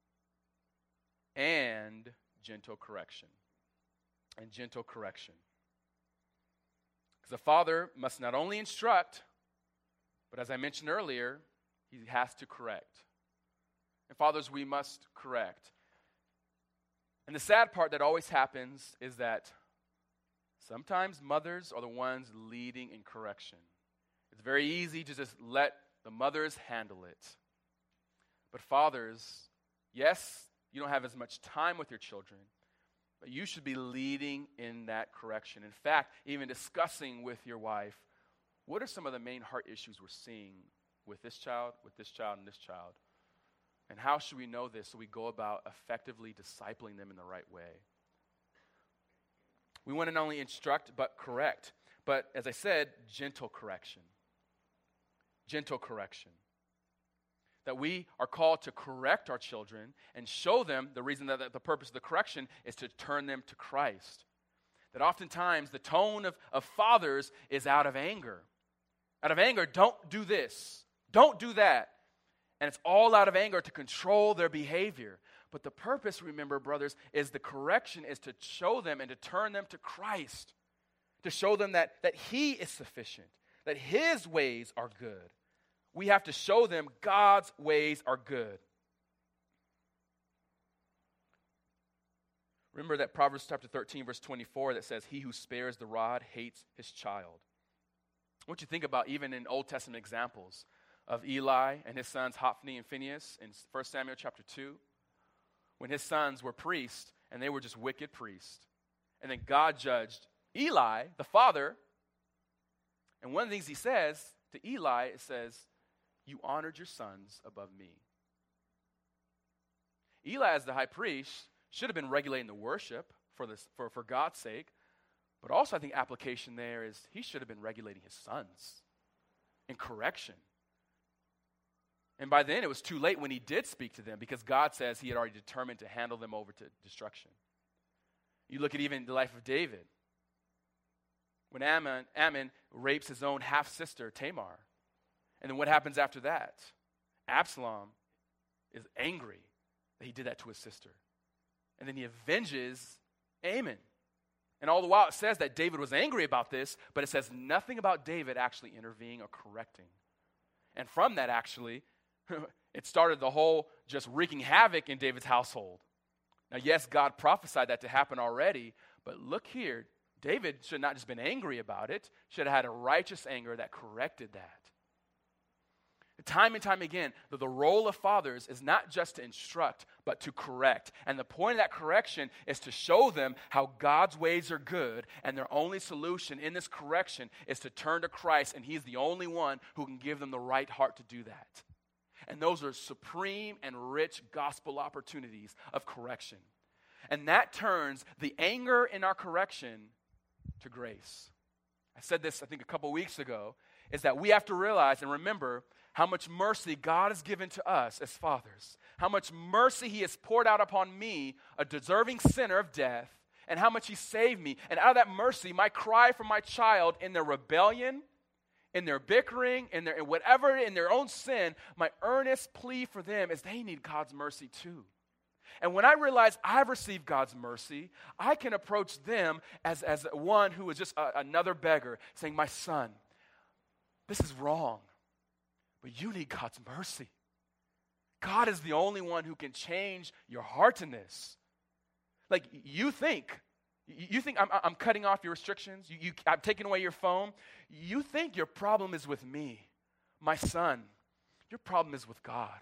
and gentle correction. And gentle correction. Because a father must not only instruct, but as I mentioned earlier, he has to correct. And fathers, we must correct. And the sad part that always happens is that sometimes mothers are the ones leading in correction. It's very easy to just let the mothers handle it. But fathers, yes, you don't have as much time with your children, but you should be leading in that correction. In fact, even discussing with your wife, what are some of the main heart issues we're seeing with this child, and this child? And how should we know this so we go about effectively discipling them in the right way? We want to not only instruct, but correct. But as I said, gentle correction. Gentle correction. That we are called to correct our children and show them the reason that the purpose of the correction is to turn them to Christ. That oftentimes the tone of fathers is out of anger. Out of anger, don't do this. Don't do that. And it's all out of anger to control their behavior. But the purpose, remember, brothers, is the correction is to show them and to turn them to Christ. To show them that he is sufficient. That his ways are good. We have to show them God's ways are good. Remember that Proverbs chapter 13, verse 24 that says, he who spares the rod hates his child. I want you to think about even in Old Testament examples of Eli and his sons Hophni and Phinehas in 1 Samuel chapter 2, when his sons were priests and they were just wicked priests. And then God judged Eli, the father, and one of the things he says to Eli, it says, you honored your sons above me. Eli, as the high priest, should have been regulating the worship for God's sake, but also I think application there is he should have been regulating his sons in correction. And by then it was too late when he did speak to them because God says he had already determined to handle them over to destruction. You look at even the life of David. When Ammon rapes his own half-sister Tamar. And then what happens after that? Absalom is angry that he did that to his sister. And then he avenges Ammon. And all the while it says that David was angry about this, but it says nothing about David actually intervening or correcting. And from that actually, it started the whole just wreaking havoc in David's household. Now yes, God prophesied that to happen already, but look here, David should not just been angry about it, should have had a righteous anger that corrected that. Time and time again, the role of fathers is not just to instruct, but to correct. And the point of that correction is to show them how God's ways are good, and their only solution in this correction is to turn to Christ, and he's the only one who can give them the right heart to do that. And those are supreme and rich gospel opportunities of correction. And that turns the anger in our correction to grace. I said this, I think, a couple weeks ago, is that we have to realize and remember how much mercy God has given to us as fathers. How much mercy he has poured out upon me, a deserving sinner of death, and how much he saved me. And out of that mercy, my cry for my child in their rebellion, in their bickering, in their own sin, my earnest plea for them is they need God's mercy too. And when I realize I've received God's mercy, I can approach them as one who is just another beggar, saying, my son, this is wrong, but you need God's mercy. God is the only one who can change your heart in this. Like, you think I'm cutting off your restrictions, I'm taking away your phone. You think your problem is with me. My son, your problem is with God.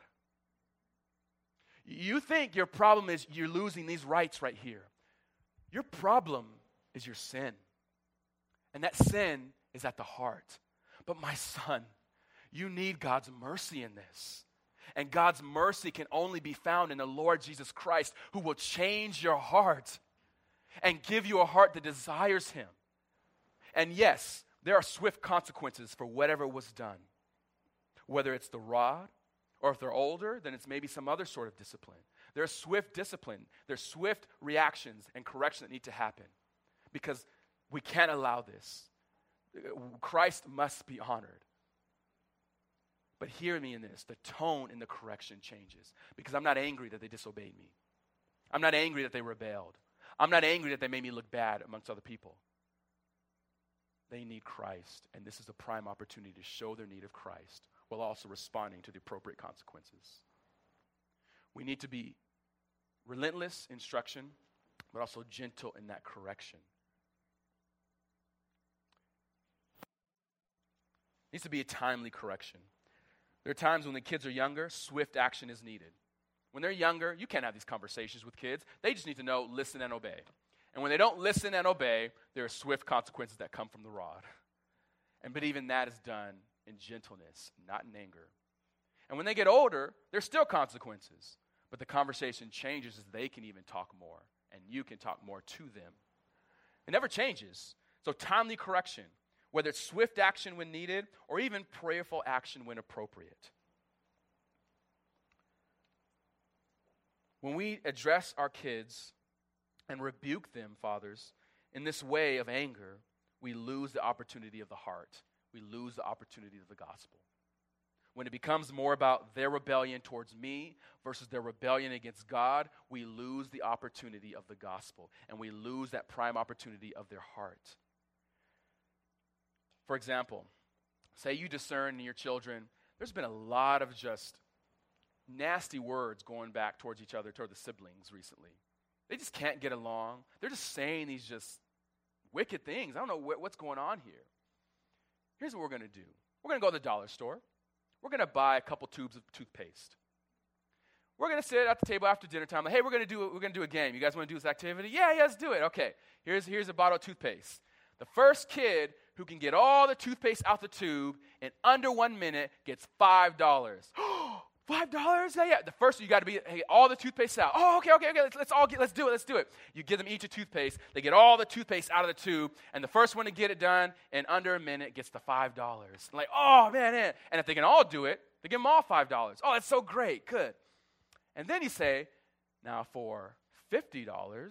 You think your problem is you're losing these rights right here. Your problem is your sin. And that sin is at the heart. But my son, you need God's mercy in this. And God's mercy can only be found in the Lord Jesus Christ, who will change your heart and give you a heart that desires him. And yes, there are swift consequences for whatever was done. Whether it's the rod, or if they're older, then it's maybe some other sort of discipline. There's swift discipline. There's swift reactions and correction that need to happen. Because we can't allow this. Christ must be honored. But hear me in this. The tone in the correction changes. Because I'm not angry that they disobeyed me. I'm not angry that they rebelled. I'm not angry that they made me look bad amongst other people. They need Christ. And this is a prime opportunity to show their need of Christ, while also responding to the appropriate consequences. We need to be relentless instruction, but also gentle in that correction. It needs to be a timely correction. There are times when the kids are younger, swift action is needed. When they're younger, you can't have these conversations with kids. They just need to know, listen and obey. And when they don't listen and obey, there are swift consequences that come from the rod. But even that is done in gentleness, not in anger. And when they get older, there's still consequences. But the conversation changes as they can even talk more. And you can talk more to them. It never changes. So timely correction, whether it's swift action when needed or even prayerful action when appropriate. When we address our kids and rebuke them, fathers, in this way of anger, we lose the opportunity of the heart. We lose the opportunity of the gospel. When it becomes more about their rebellion towards me versus their rebellion against God, we lose the opportunity of the gospel, and we lose that prime opportunity of their heart. For example, say you discern in your children, there's been a lot of just nasty words going back towards each other, toward the siblings recently. They just can't get along. They're just saying these just wicked things. I don't know what's going on here. Here's what we're going to do. We're going to go to the dollar store. We're going to buy a couple tubes of toothpaste. We're going to sit at the table after dinner time. Like, hey, we're going to do a game. You guys want to do this activity? Yeah, let's do it. Okay, here's a bottle of toothpaste. The first kid who can get all the toothpaste out the tube in under 1 minute gets $5. $5? Yeah. The first, you got to be, hey, all the toothpaste out. Oh, okay. Let's do it. You give them each a toothpaste. They get all the toothpaste out of the tube, and the first one to get it done in under a minute gets the $5. Like, oh, man. And if they can all do it, they give them all $5. Oh, that's so great. Good. And then you say, now for $50,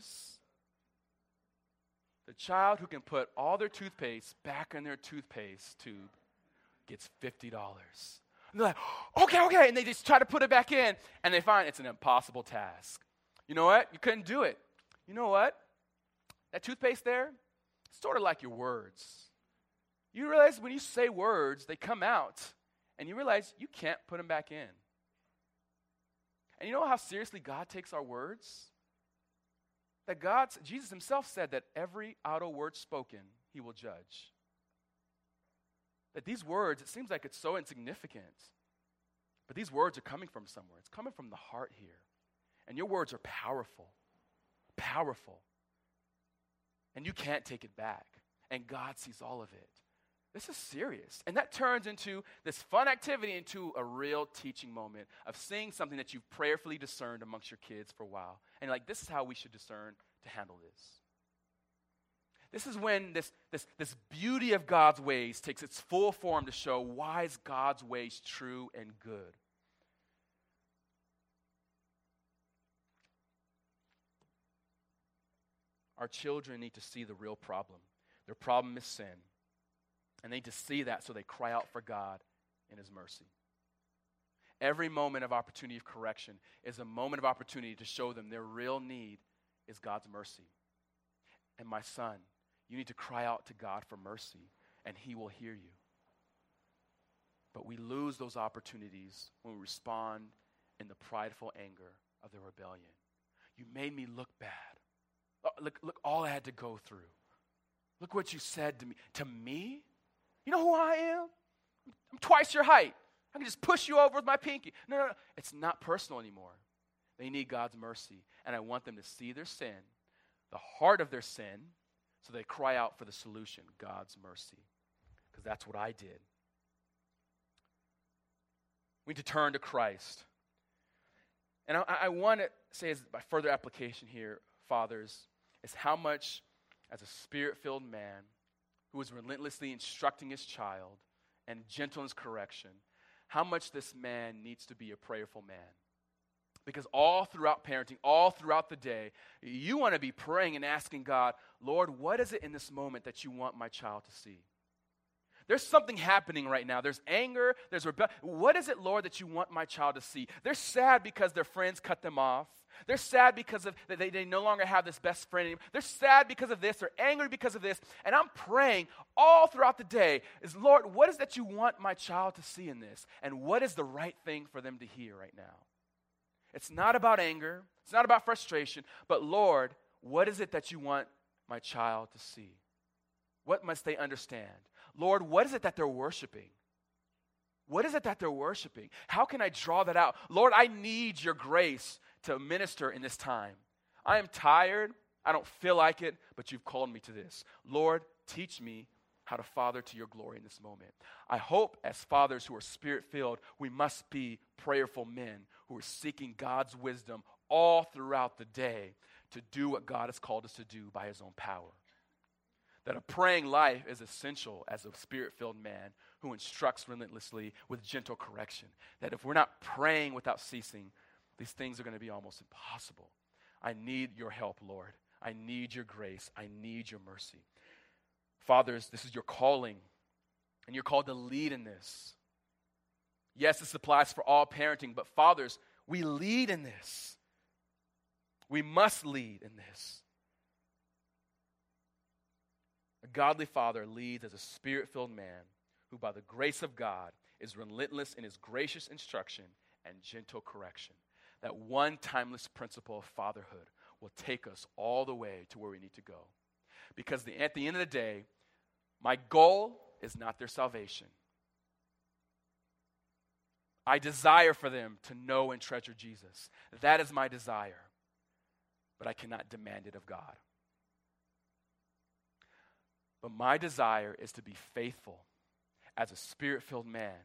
the child who can put all their toothpaste back in their toothpaste tube gets $50. And they're like, okay. And they just try to put it back in, and they find it's an impossible task. You know what? You couldn't do it. You know what? That toothpaste there, it's sort of like your words. You realize when you say words, they come out, and you realize you can't put them back in. And you know how seriously God takes our words? That Jesus himself said that every idle word spoken, he will judge. That these words, it seems like it's so insignificant, but these words are coming from somewhere. It's coming from the heart here. And your words are powerful. And you can't take it back. And God sees all of it. This is serious. And that turns into this fun activity into a real teaching moment of seeing something that you've prayerfully discerned amongst your kids for a while. And like, this is how we should discern to handle this. This is when this beauty of God's ways takes its full form to show why is God's ways true and good. Our children need to see the real problem. Their problem is sin. And they need to see that so they cry out for God in his mercy. Every moment of opportunity of correction is a moment of opportunity to show them their real need is God's mercy. And my son, you need to cry out to God for mercy, and he will hear you. But we lose those opportunities when we respond in the prideful anger of the rebellion. You made me look bad. Look all I had to go through. Look what you said to me. To me? You know who I am? I'm twice your height. I can just push you over with my pinky. No. It's not personal anymore. They need God's mercy. And I want them to see their sin, the heart of their sin, so they cry out for the solution, God's mercy. Because that's what I did. We need to turn to Christ. And I want to say, as by further application here, fathers, is how much, as a spirit-filled man who is relentlessly instructing his child and gentle in his correction, how much this man needs to be a prayerful man. Because all throughout parenting, all throughout the day, you want to be praying and asking God, Lord, what is it in this moment that you want my child to see? There's something happening right now. There's anger, there's rebellion. What is it, Lord, that you want my child to see? They're sad because their friends cut them off. They're sad because of they no longer have this best friend anymore. They're sad because of this. They're angry because of this. And I'm praying all throughout the day is, Lord, what is that you want my child to see in this? And what is the right thing for them to hear right now? It's not about anger. It's not about frustration. But Lord, what is it that you want my child to see? What must they understand? Lord, what is it that they're worshiping? What is it that they're worshiping? How can I draw that out? Lord, I need your grace to minister in this time. I am tired. I don't feel like it, but you've called me to this. Lord, teach me how to father to your glory in this moment. I hope as fathers who are spirit-filled, we must be prayerful men who are seeking God's wisdom all throughout the day to do what God has called us to do by his own power. That a praying life is essential as a spirit-filled man who instructs relentlessly with gentle correction. That if we're not praying without ceasing, these things are going to be almost impossible. I need your help, Lord. I need your grace. I need your mercy. Fathers, this is your calling, and you're called to lead in this. Yes, this applies for all parenting, but fathers, we lead in this. We must lead in this. A godly father leads as a spirit-filled man who, by the grace of God, is relentless in his gracious instruction and gentle correction. That one timeless principle of fatherhood will take us all the way to where we need to go. Because at the end of the day, my goal is not their salvation. I desire for them to know and treasure Jesus. That is my desire. But I cannot demand it of God. But my desire is to be faithful as a spirit-filled man,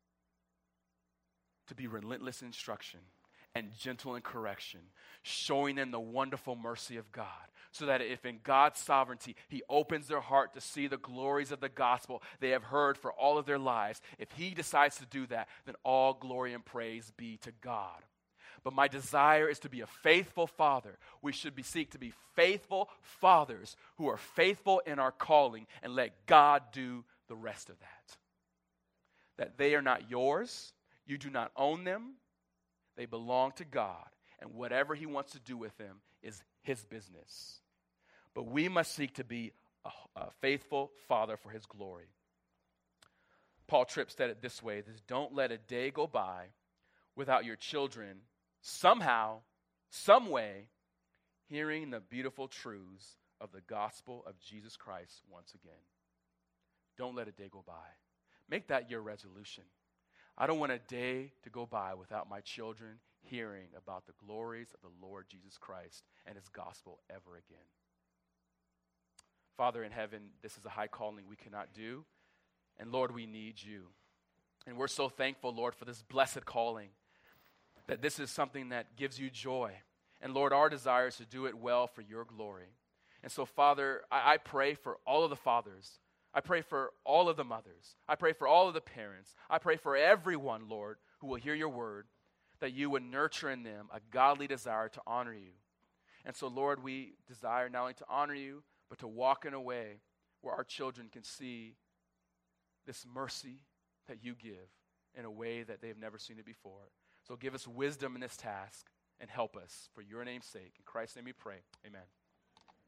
to be relentless in instruction and gentle in correction, showing them the wonderful mercy of God, so that if in God's sovereignty he opens their heart to see the glories of the gospel they have heard for all of their lives, if he decides to do that, then all glory and praise be to God. But my desire is to be a faithful father. We should seek to be faithful fathers who are faithful in our calling and let God do the rest of that. That they are not yours. You do not own them. They belong to God. And whatever he wants to do with them is his business. But we must seek to be a faithful father for his glory. Paul Tripp said it this way: don't let a day go by without your children somehow, some way, hearing the beautiful truths of the gospel of Jesus Christ once again. Don't let a day go by. Make that your resolution. I don't want a day to go by without my children hearing about the glories of the Lord Jesus Christ and his gospel ever again. Father in heaven, this is a high calling we cannot do. And Lord, we need you. And we're so thankful, Lord, for this blessed calling, that this is something that gives you joy. And Lord, our desire is to do it well for your glory. And so, Father, I pray for all of the fathers. I pray for all of the mothers. I pray for all of the parents. I pray for everyone, Lord, who will hear your word, that you would nurture in them a godly desire to honor you. And so, Lord, we desire not only to honor you, but to walk in a way where our children can see this mercy that you give in a way that they've never seen it before. So give us wisdom in this task and help us for your name's sake. In Christ's name we pray. Amen.